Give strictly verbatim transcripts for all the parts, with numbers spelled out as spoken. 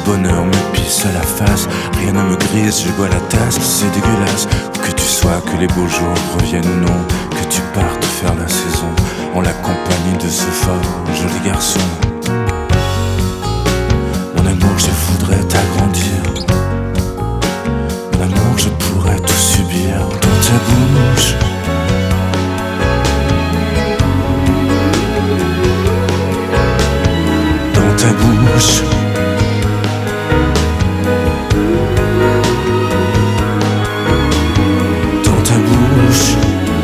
bonheur me pisse à la face. Rien ne me grise, je bois la tasse. C'est dégueulasse, où que tu sois, que les beaux jours reviennent ou non, que tu partes faire la saison en la compagnie de ce fort joli garçon. Mon amour, je voudrais t'agrandir. Mon amour, je pourrais tout subir dans ta bouche. Dans ta bouche. Dans ta bouche.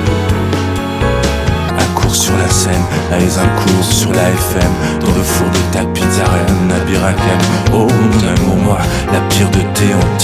Un cours sur la scène, allez un cours sur la F M, dans le four de ta pizza reine à Birakem. Oh mon amour, moi, la pire de tes hantés.